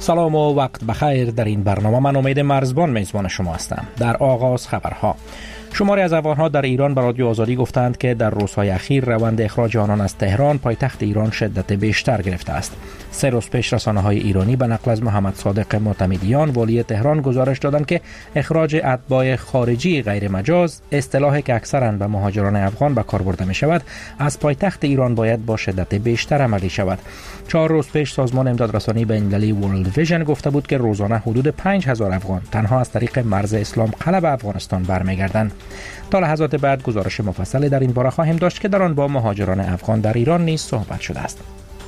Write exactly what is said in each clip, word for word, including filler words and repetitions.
سلام و وقت بخیر. در این برنامه من امید مرزبان میزبان شما هستم. در آغاز خبرها: شماری از افغان‌ها در ایران به رادیو آزادی گفتند که در روزهای اخیر روند اخراج آنان از تهران پایتخت ایران شدت بیشتر گرفته است. سه روز پیش رسانه‌های ایرانی به نقل از محمد صادق معتمدیان والی تهران گزارش دادند که اخراج اتباع خارجی غیر مجاز، اصطلاحی که اکثراً به مهاجران افغان به کار برده می شود، از پایتخت ایران باید با شدت بیشتر عملی شود. چهار روز پیش سازمان امدادرسانی بین‌المللی ورلد ویژن گفته بود که روزانه حدود پنج هزار افغان تنها از طریق مرز اسلام قلب افغانستان برمیگردند. تا لحظات بعد گزارش مفصلی در این باره خواهیم داشت که در آن با مهاجران افغان در ایران نیز صحبت شده است.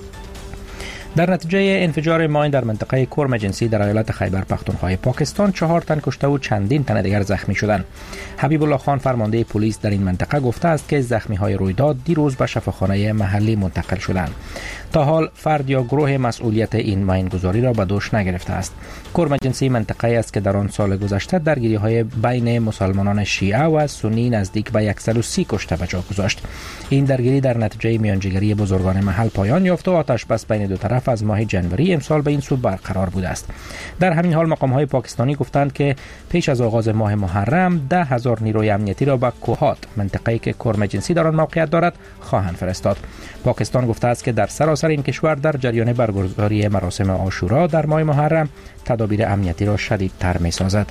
در نتیجه انفجار ماین در منطقه کرم جنسی در ایالت خیبر پختونخوا پاکستان چهار تن کشته و چندین تن دیگر زخمی شدند. حبیب الله خان فرمانده پلیس در این منطقه گفته است که زخمی های رویداد دیروز به شفاخانه محلی منتقل شدند. تا حال فرد یا گروه مسئولیت این ماین گذاری را به دوش نگرفته است. کرم جنسی منطقه است که در آن سال گذشته درگیری های بین مسلمانان شیعه و سنی نزدیک به صد و سی کشته به جا گذاشت. این درگیری در نتیجه میانجیگری بزرگان محل پایان یافت و آتش بس بین دو طرف از ماه جنوری امسال به این سو برقرار بوده است. در همین حال مقام‌های پاکستانی گفتند که پیش از آغاز ماه محرم ده هزار نیروی امنیتی را به کوهات، منطقه‌ای که کرم جنسی در آن موقعیت دارد، خواهند فرستاد. پاکستان گفته است که در سراسر این کشور در جریان برگزاری مراسم عاشورا در ماه محرم تدابیر امنیتی را شدیدتر می‌سازد.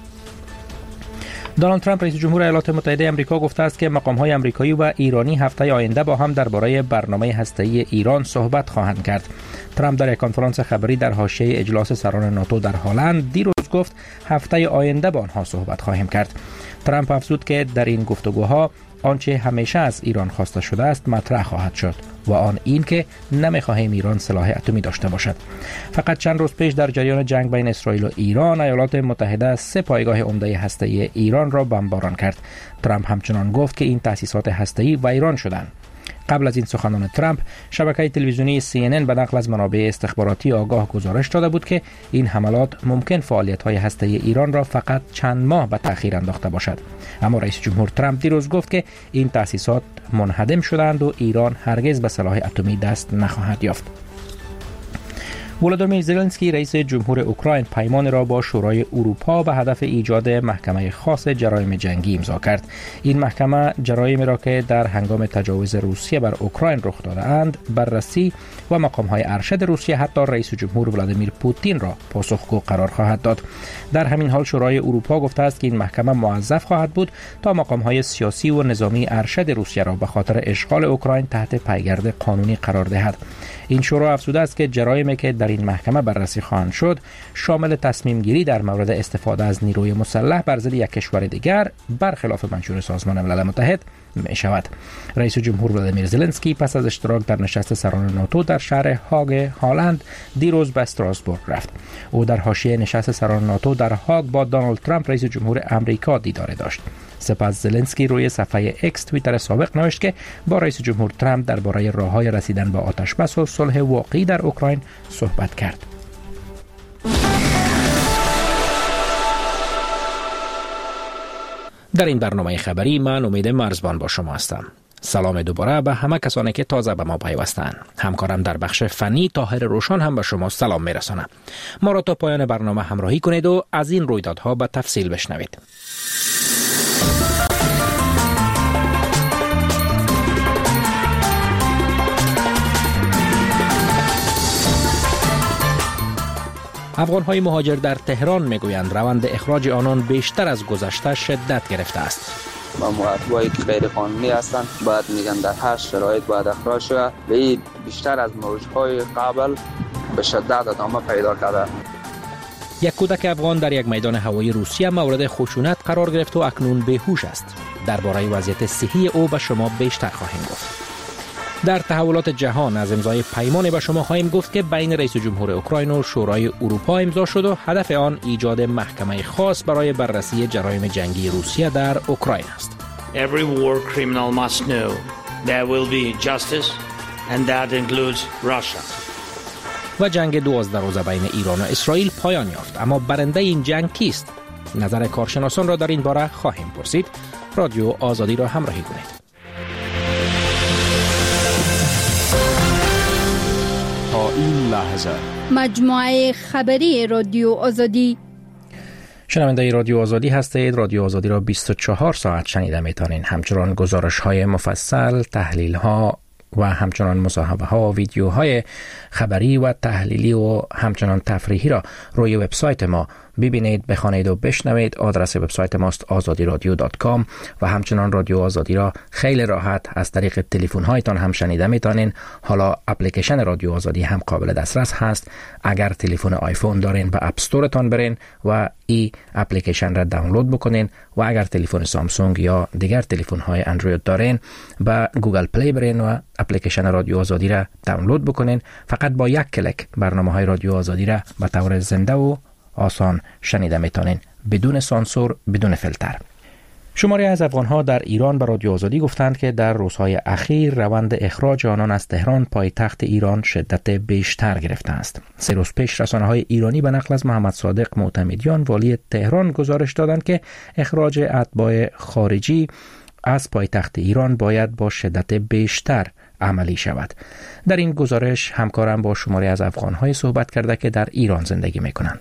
دونالد ترامپ رئیس جمهور ایالات متحده آمریکا گفته است که مقام‌های آمریکایی و ایرانی هفته آینده با هم درباره برنامه هسته‌ای ایران صحبت خواهند کرد. ترامپ در یک کنفرانس خبری در حاشیه اجلاس سران ناتو در هلند دیروز گفت هفته آینده با آنها صحبت خواهیم کرد. ترامپ افزود که در این گفتگوها آنچه همیشه از ایران خواسته شده است مطرح خواهد شد و آن این که نمی‌خواهیم ایران سلاح اتمی داشته باشد. فقط چند روز پیش در جریان جنگ بین اسرائیل و ایران، ایالات متحده سه پایگاه عمده هسته‌ای ایران را بمباران کرد. ترامپ همچنان گفت که این تأسیسات هسته‌ای ویران شدند. قبل از این سخنان ترامپ، شبکه تلویزیونی سی ان ان به نقل از منابع استخباراتی آگاه گزارش داده بود که این حملات ممکن فعالیت‌های هسته‌ای ایران را فقط چند ماه به تأخیر انداخته باشد. اما رئیس جمهور ترامپ دیروز گفت که این تأسیسات منهدم شدند و ایران هرگز به سلاح اتمی دست نخواهد یافت. ولادیمیر زلنسکی رئیس جمهور اوکراین پیمان را با شورای اروپا به هدف ایجاد محکمه خاص جرایم جنگی امضا کرد. این محکمه جرایمی را که در هنگام تجاوز روسیه بر اوکراین رخ داده اند بررسی و مقام‌های ارشد روسیه حتی رئیس جمهور ولادیمیر پوتین را پاسخگو قرار خواهد داد. در همین حال شورای اروپا گفته است که این محکمه موظف خواهد بود تا مقام‌های سیاسی و نظامی ارشد روسیه را به خاطر اشغال اوکراین تحت پیگرد قانونی قرار دهد. این شورا افزوده است که جرایمی که در این محکمه بررسی خواهند شد شامل تصمیم گیری در مورد استفاده از نیروی مسلح بر ضد یک کشور دیگر برخلاف منشور سازمان ملل متحد می شود. رئیس جمهور ولادیمیر زلنسکی پس از اشتراک در نشست سران ناتو در شهر هاگ هالند دیروز به استراسبورگ رفت. او در حاشیه نشست سران ناتو در هاگ با دونالد ترامپ رئیس جمهور آمریکا دیدار داشت. سپس زلنسکی روی صفحه اکس توییتر سابق نوشت که با رئیس جمهور ترامپ درباره راه‌های رسیدن به آتش‌بس و صلح واقعی در اوکراین صحبت کرد. در این برنامه خبری من امید مرزبان با شما هستم. سلام دوباره به همه کسانی که تازه به ما پیوستند. همکارم در بخش فنی طاهر روشن هم به شما سلام میرسانم. ما را تا پایان برنامه همراهی کنید و از این رویدادها به تفصیل بشنوید. افغان‌های مهاجر در تهران میگویند روند اخراج آنان بیشتر از گذشته شدت گرفته است. و مهاجرایی که غیر قانونی هستند باید میگن در هر شرایط باید اخراج شود. به بیشتر از موجهای قبل به شدت ادامه پیدا کرده. یک کودک افغان در یک میدان هوایی روسیه مورد خشونت قرار گرفت و اکنون بیهوش است. درباره وضعیت صحی او به شما بیشتر خواهیم گفت. در تحولات جهان از امضای پیمانی به شما خواهیم گفت که بین رئیس جمهور اوکراین و شورای اروپا امضا شد و هدف آن ایجاد محکمه خاص برای بررسی جرایم جنگی روسیه در اوکراین است. Every war criminal must know there will be justice and that includes Russia. و جنگ دوازده روزه بین ایران و اسرائیل پایان یافت، اما برنده این جنگ کیست؟ نظر کارشناسان را در این باره خواهیم پرسید. رادیو آزادی را همراهی کنید. تا این لحظه مجموعه خبری رادیو آزادی. شنونده رادیو آزادی هستید. رادیو آزادی را بیست و چهار ساعت شنیده میتونین. همچنان گزارش های مفصل، تحلیل ها و همچنان مصاحبه ها و ویدیوهای خبری و تحلیلی و همچنان تفریحی را روی وبسایت ما ببینید، بخوانید و بشنوید. آدرس وبسایت ماست آزادی رادیو دات کام و همچنان رادیو آزادی را خیلی راحت از طریق تلفن هایتان هم شنیده میتونین. حالا اپلیکیشن رادیو آزادی هم قابل دسترس هست. اگر تلفن آیفون دارین به اپ استورتان برین و ای اپلیکیشن را دانلود بکنین و اگر تلفن سامسونگ یا دیگر تلفن های اندروید دارین به گوگل پلی برین و اپلیکیشن رادیو آزادی را دانلود بکنین. فقط با یک کلیک برنامه های رادیو آزادی را به طور زنده و آسان شنیده میتونین، بدون سانسور، بدون فیلتر. شماری از افغان‌ها در ایران به رادیو آزادی گفتند که در روزهای اخیر روند اخراج آنان از تهران پایتخت ایران شدت بیشتر گرفته است. سه روز پیش رسانه‌های ایرانی به نقل از محمد صادق معتمدیان والی تهران گزارش دادند که اخراج اتباع خارجی از پایتخت ایران باید با شدت بیشتر عملی شود. در این گزارش همکارم با شماری از افغان‌های صحبت کرده که در ایران زندگی می‌کنند.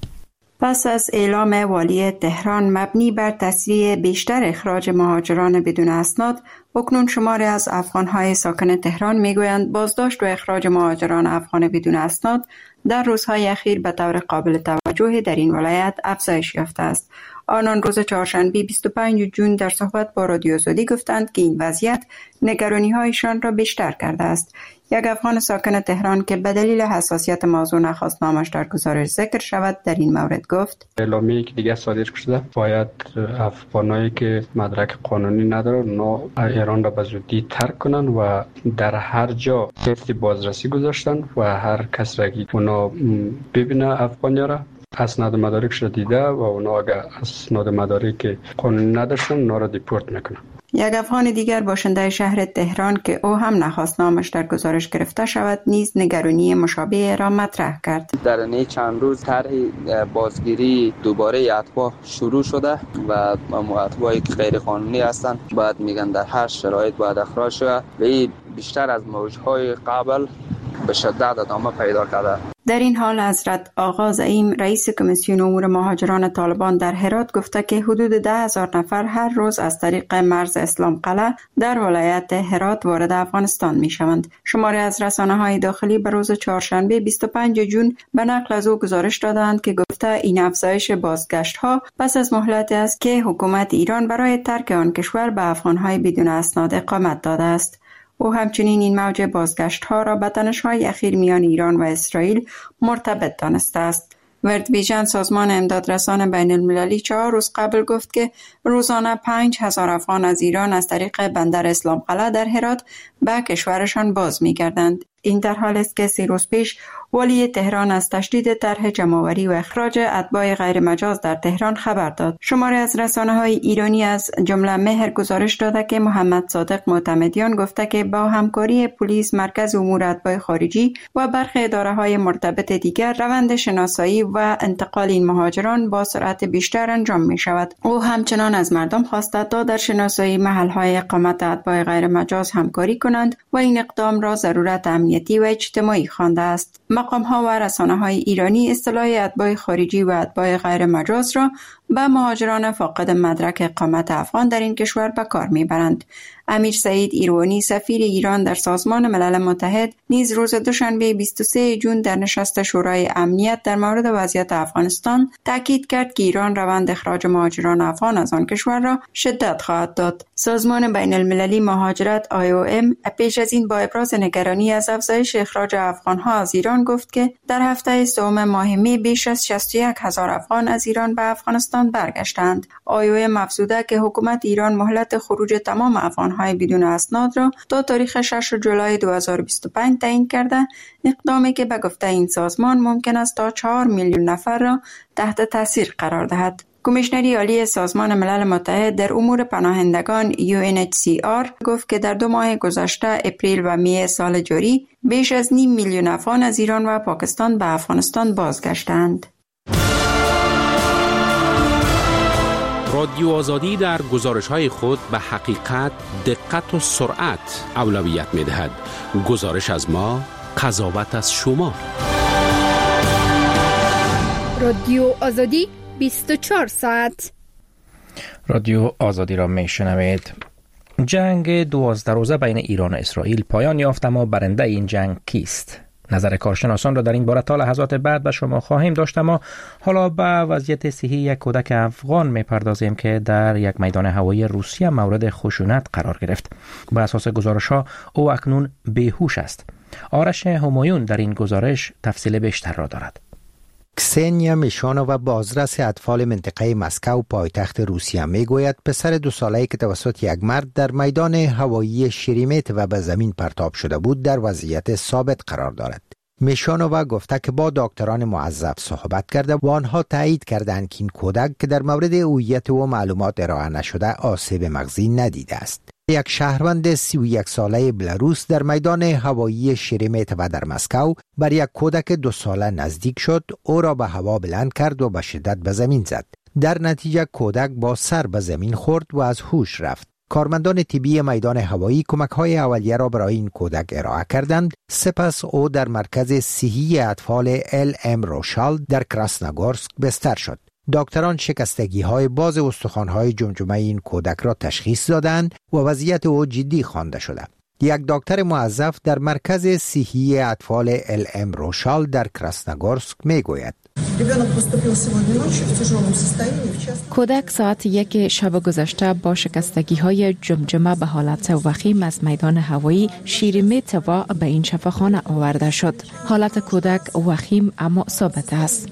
پس از اعلام والی تهران مبنی بر تسریع بیشتر اخراج مهاجران بدون اسناد، اکنون شماری از افغان‌های ساکن تهران می‌گویند بازداشت و اخراج مهاجران افغان بدون اسناد در روزهای اخیر به طور قابل توجه در این ولایت افزایش یافته است. آنان روز چهارشنبه بیست و پنجم ژوئن در صحبت با رادیو آزادی گفتند که این وضعیت نگرانی‌هایشان را بیشتر کرده است. یک افغان ساکن تهران که به دلیل حساسیت موضوع نخواست نامش در گزارش ذکر شود در این مورد گفت: اعلامیه‌ای که دیگه صادر شده باید افغانایی که مدرک قانونی ندارن اونا ایران را به زودی ترک کنن و در هر جا تست بازرسی گذاشتن و هر کس را که اونا ببینه افغانیا را اسناد مدارکش را دیده و اونا اگر اسناد مدارک قانونی نداشتن اونا را دیپورت میکنن. یک افغان دیگر باشنده شهر تهران که او هم نخواست نامش در گزارش گرفته شود نیز نگرانی مشابه را مطرح کرد. در این چند روز طرح بازگیری دوباره اتباع شروع شده و اتباعی که غیر قانونی هستند باید میگن در هر شرایط باید اخراج شود و این بیشتر از موجهای قبل به شدت ادامه پیدا کرده. در این حال حضرت آقا زعیم رئیس کمیسیون امور مهاجران طالبان در هرات گفته که حدود ده هزار نفر هر روز از طریق مرز اسلام قلعه در ولایت هرات وارد افغانستان می شوند. شماری از رسانه‌های داخلی به روز چهارشنبه بیست و پنجم ژوئن به نقل از او گزارش دادند که گفته این افزایش بازگشت‌ها پس از مهلتی است که حکومت ایران برای ترک آن کشور به افغان‌های بدون اسناد اقامت داده است. او همچنین این موج بازگشت ها را به تنش‌های اخیر میان ایران و اسرائیل مرتبط دانسته است. ورد ویژن سازمان امدادرسان بین المللی چهار روز قبل گفت که روزانه پنج هزار افغان از ایران از طریق بندر اسلام قلعه در هرات به کشورشان باز می‌گردند. این در حال است که سه روز پیش والی تهران از تشدید طرح جمع‌آوری و اخراج اتباع غیر مجاز در تهران خبر داد. شماری از رسانه‌های ایرانی از جمله مهر گزارش داده که محمد صادق معتمدیان گفته که با همکاری پلیس، مرکز امور اتباع خارجی و برخی اداره‌های مرتبط دیگر روند شناسایی و انتقال این مهاجران با سرعت بیشتر انجام می‌شود. او همچنان از مردم خواسته تا در شناسایی محل‌های اقامت اتباع غیر مجاز همکاری کنند و این اقدام را ضرورت امنیتی و اجتماعی خوانده است. مقام‌ها و رسانه‌های ایرانی اصطلاح اتباع خارجی و اتباع غیر مجاز را به مهاجران فاقد مدرک اقامت افغان در این کشور به کار می‌برند. امیر سعید ایروانی سفیر ایران در سازمان ملل متحد نیز روز دوشنبه بیست و سوم ژوئن در نشست شورای امنیت در مورد وضعیت افغانستان تاکید کرد که ایران روند اخراج مهاجران افغان از آن کشور را شدت خواهد داد. سازمان بین المللی مهاجرت آی او ام پیش از این با ابراز نگرانی از افزایش اخراج افغان‌ها از ایران گفت که در هفته سوم ماه می بیش از شصت و یک هزار افغان از ایران به افغانستان برگشتند. آی او ام افزوده که حکومت ایران مهلت خروج تمام افغان‌های بدون اسناد را تا تاریخ ششم جولای دو هزار و بیست و پنج تعیین کرده، اقدامی که به گفته این سازمان ممکن است تا چهار میلیون نفر را تحت تاثیر قرار دهد. کمیشنری عالی سازمان ملل متحد در امور پناهندگان یو ان اچ سی آر گفت که در دو ماه گذشته اپریل و می سال جاری بیش از نیم میلیون افغان از ایران و پاکستان به افغانستان بازگشتند. رادیو آزادی در گزارش‌های خود به حقیقت، دقت و سرعت اولویت می‌دهد. گزارش از ما، قضاوت از شما. رادیو آزادی بیست و چهار ساعت. رادیو آزادی را می شنوید. جنگ دوازده روزه بین ایران و اسرائیل پایان یافت، اما برنده این جنگ کیست؟ نظر کارشناسان را در این باره تا لحظات بعد به شما خواهیم داشت، اما حالا به وضعیت صحی یک کودک افغان میپردازیم که در یک میدان هوایی روسیه مورد خشونت قرار گرفت. بر اساس گزارش‌ها او اکنون بیهوش است. آرش همایون در این گزارش تفصیل بیشتر را دارد. کسنیا میشانووا بازرس اطفال منطقه مسکو پایتخت روسیه میگوید پسر دو ساله‌ای که توسط یک مرد در میدان هوایی شریمت و به زمین پرتاب شده بود در وضعیت ثابت قرار دارد. میشانووا گفته که با دکتران موظف صحبت کرده و آنها تایید کردند که این کودک که در مورد هویت و معلومات ارائه نشده آسیب مغزی ندیده است. یک شهروند سی و یک ساله بلاروس در میدان هوایی شریمت و در مسکو بر یک کودک دو ساله نزدیک شد، او را به هوا بلند کرد و به شدت به زمین زد. در نتیجه کودک با سر به زمین خورد و از هوش رفت. کارمندان طبی میدان هوایی کمک‌های اولیه را برای این کودک ارائه کردند. سپس او در مرکز صحی اطفال ال ام روشال در کراسنوگورسک بستر شد. دکتران شکستگی‌های باز استخوان‌های جمجمه این کودک را تشخیص دادند و وضعیت او جدی خوانده شده. یک دکتر موظف در مرکز صحی اطفال ال ام روشال در کراسنوگورسک میگوید کودک ساعت یک شب گذشته با شکستگی های جمجمه به حالت وخیم از میدان هوایی شیرمت و به این شفاخانه آورده شد. حالت کودک وخیم اما ثابت است.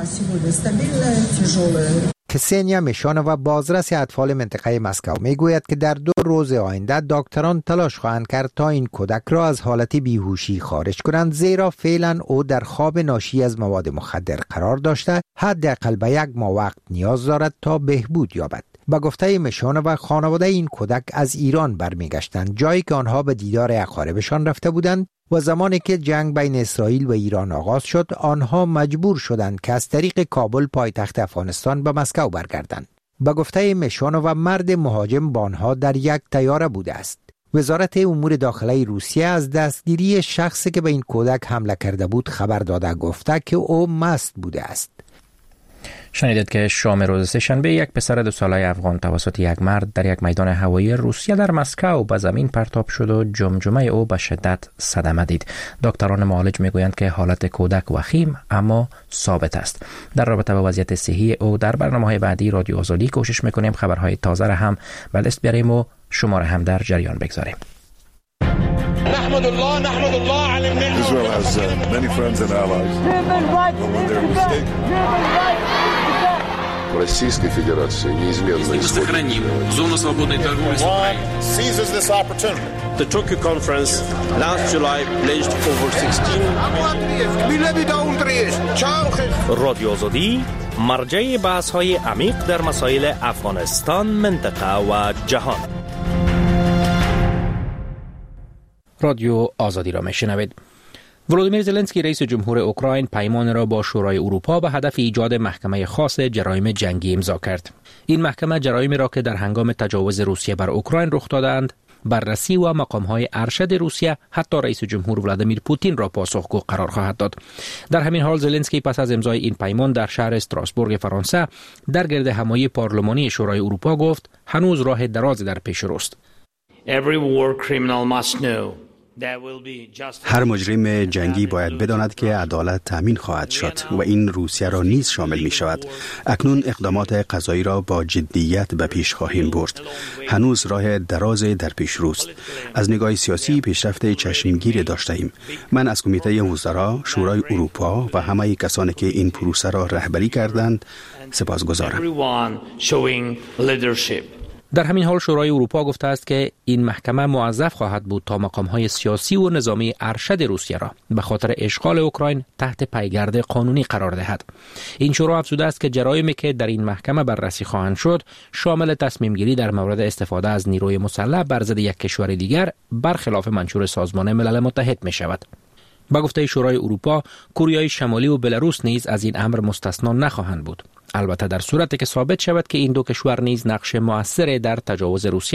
کسنیا میشانووا بازرس اطفال منطقه مسکو میگوید که در دو روز آینده دکتران تلاش خواهند کرد تا این کودک را از حالت بیهوشی خارج کنند، زیرا فعلا او در خواب ناشی از مواد مخدر قرار داشته، حداقل به یک ماه وقت نیاز دارد تا بهبود یابد. با گفته میشانووا خانواده این کودک از ایران برمیگشتند، جایی که آنها به دیدار اقاربشان رفته بودند و زمانی که جنگ بین اسرائیل و ایران آغاز شد آنها مجبور شدند که از طریق کابل پایتخت افغانستان به مسکو برگردند. با گفته میشانووا مرد مهاجم با آنها در یک طیاره بوده است. وزارت امور داخلی روسیه از دستگیری شخصی که به این کودک حمله کرده بود خبر داده، گفته که او مست بوده است. شنیدید که شام روز سه‌شنبه یک پسر دو ساله افغان توسط یک مرد در یک میدان هوایی روسیه در مسکو به زمین پرتاب شد و جمجمه او به شدت صدمه دید. دکتران معالج میگویند که حالت کودک وخیم اما ثابت است. در رابطه با وضعیت صحی او در برنامه‌های بعدی رادیو آزادی کوشش میکنیم خبرهای تازه را هم به دست بیاریم و شما را هم در جریان بگذاریم. نحمد الله نحمد الله على النعمة. Israel has uh, many friends and allies. Российской Федерации неизменно сохраним зону свободной торговли с Украиной. Seizes this opportunity. The Tokyo conference last July pledged over sixteen. رادیو آزادی مرجع بحث‌های عمیق در مسائل افغانستان، منطقه و جهان. رادیو آزادی را میشنوید. ولودیمیر زلنسکی رئیس جمهور اوکراین پیمان را با شورای اروپا به هدف ایجاد محکمه خاص جرایم جنگی امضا کرد. این محکمه جرایمی را که در هنگام تجاوز روسیه بر اوکراین رخ دادند بررسی و مقام‌های ارشد روسیه حتی رئیس جمهور ولادیمیر پوتین را پاسخگو قرار خواهد داد. در همین حال زلنسکی پس از امضای این پیمان در شهر استراسبورگ فرانسه در گرد همایی پارلمانی شورای اروپا گفت هنوز راه درازی در پیش روست. Every war criminal must know هر مجرم جنگی باید بداند که عدالت تامین خواهد شد و این روسیه را نیز شامل می شود. اکنون اقدامات قضایی را با جدیت به پیش خواهیم برد. هنوز راه دراز در پیش روست. از نگاه سیاسی پیشرفت چشمگیر داشته ایم. من از کمیته وزرا، شورای اروپا و همه کسانی که این پروسه را رهبری کردند سپاسگزارم. در همین حال شورای اروپا گفته است که این محکمه موظف خواهد بود تا مقام‌های سیاسی و نظامی ارشد روسیه را به خاطر اشغال اوکراین تحت پیگرد قانونی قرار دهد. این شورا افزوده است که جرایمی که در این محکمه بررسی خواهند شد شامل تصمیم گیری در مورد استفاده از نیروی مسلح بر ضد یک کشور دیگر برخلاف منشور سازمان ملل متحد می شود. با گفته شورای اروپا، کوریای شمالی و بلاروس نیز از این امر مستثنا نخواهند بود. البته در صورتی که ثابت شود که این دو کشور نیز نقش مؤثری در تجاوز روسیه